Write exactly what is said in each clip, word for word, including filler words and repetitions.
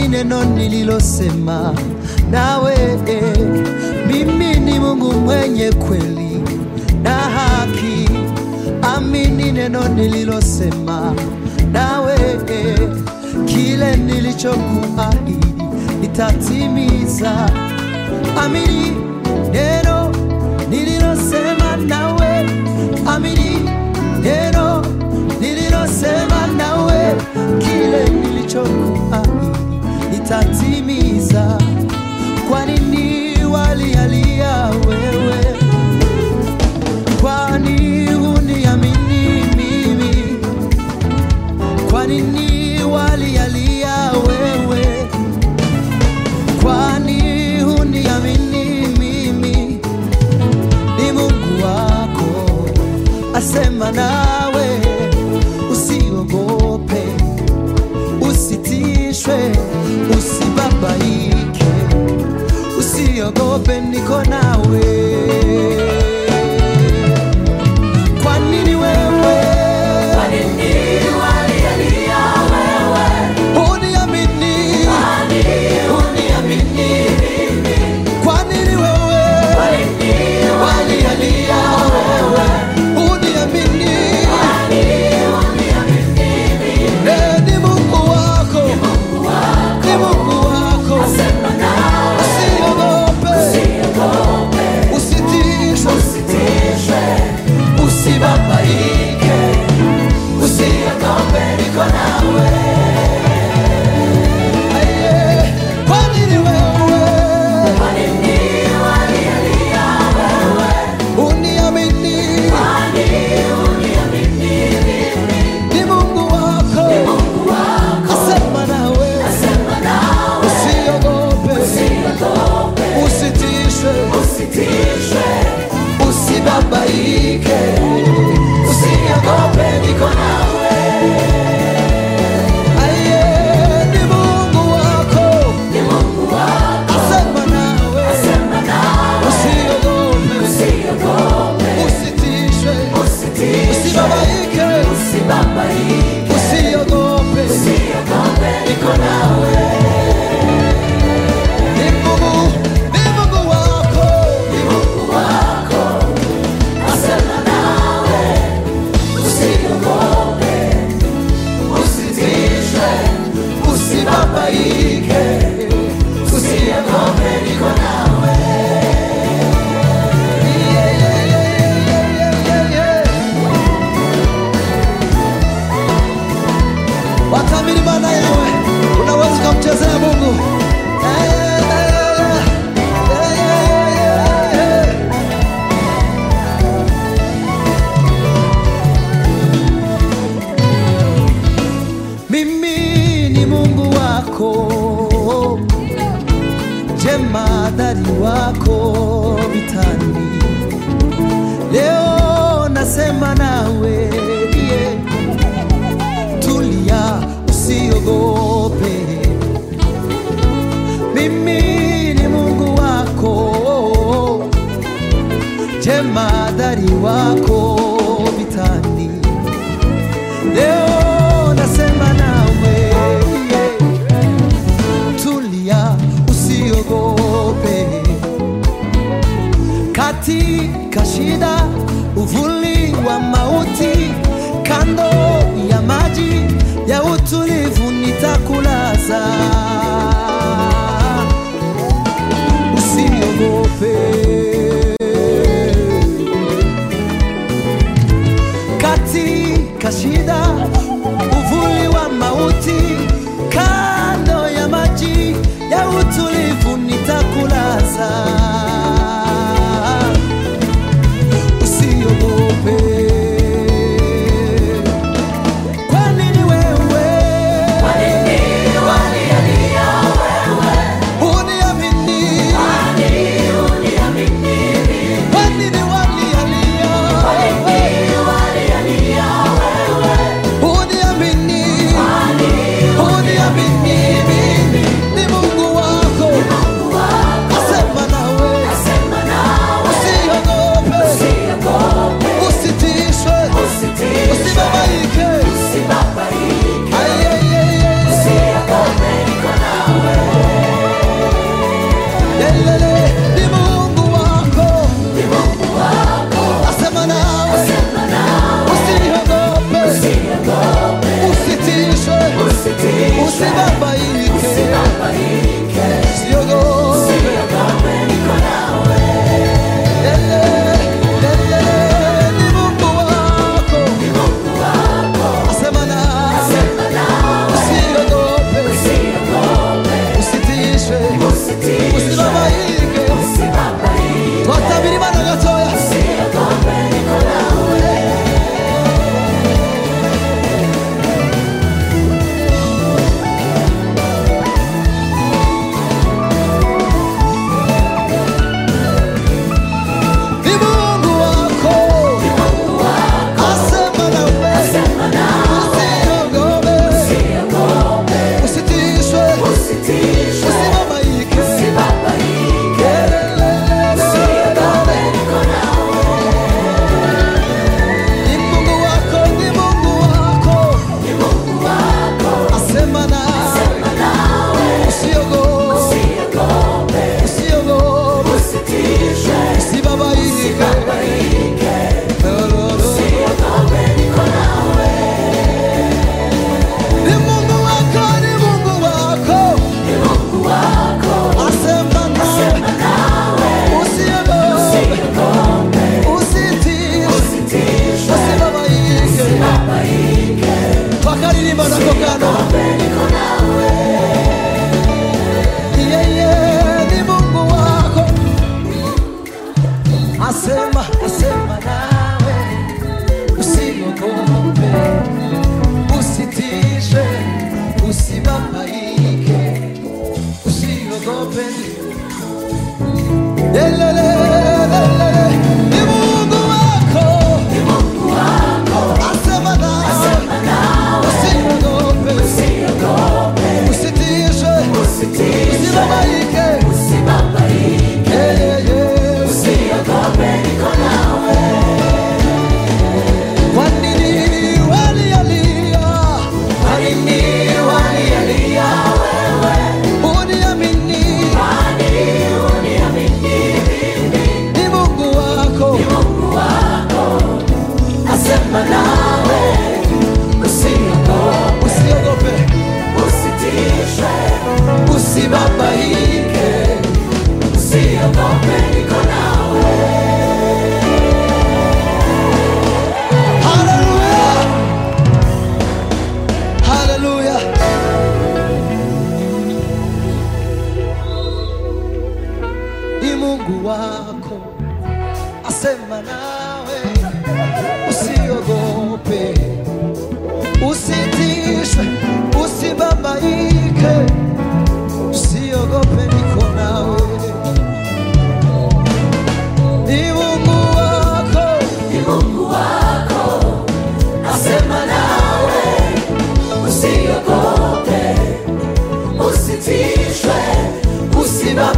amini neno nililosema nawe. Mimi ni Mungu mwenye kweli na haki. Amini neno nililosema nawe. Kile nilichokuahidi nitatimiza. Amini neno nililosema nawe. Amini neno nililosema nawe. Kile nilichokuahidi nitatimiza. Kwa nini walialia wewe? Kwani huniamini mimi? Kwa nini walialia wewe? Kwani huniamini mimi? Ni Mungu wako asema nawe. Usiogope, usitishwe, usibabaike. Usiogope, niko nawe. Kwa nini wewe? Kwa nini walialia wewe? Huniamini. Kwa nini huniamini mimi? Kwa nini wewe? Kwa nini Walialia wewe? Huniamini. Kwa nini huniamini mimi? Eh, ni Mungu wako. Mungu wako Ni Mungu wako. asema nawe. Usiogope, Usiogope, usitishwe, usitishwe, usibabaike. usiogope, niko nawe. Aye. Kwa nini wewe? Kwa nini walialia wewe? Huniamini. Kwa nini huniamini mimi? Ni Mungu wako. Mungu wako Asema nawe. asema nawe. Usiogope, Usiogope, usitishwe, usitishwe, usibabaike. usiogope, niko nawe. Aye, ni Mungu wako. Ni Mungu wako Asema nawe. asema nawe. Usiogope, Usiogope, usitishwe, usitishwe, usibabaike. usibabaike. Usiogope, Usiogope, niko nawe. ni Mungu, ni Mungu wako. Ni Mungu wako asema nawe. Usiogope, usitishwe, Usibabaike. usiogope, niko nawe. Yeah, yeah, yeah, yeah, yeah, yeah. Watamini maana yawe, unaweza kumchezea Mungu. Yeah, yeah, yeah, yeah. Yeah, yeah, yeah, yeah. Mimi ni Mungu wako, jemadari wako vitani. Leo nasema nawe, yeah. Tulia, usiogope. Mimi ni Mungu wako, jemadari wako vitani. Leo nasema nawe, yeah. Tulia, usiogope. Katika shida, uvuli wa mauti, kando ya maji ya utulivu nitakulaza. Usiogope. Katika shida, uvuli wa mauti, kando ya maji ya utulivu nitakulaza. Usiogope. Kwa nini wewe? Kwa nini walialia wewe? Huniamini. Kwa nini huniamini mimi? Kwa nini walialia? Kwa nini walialia wewe?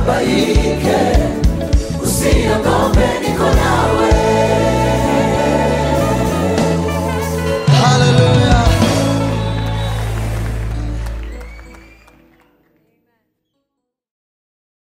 usibabaike.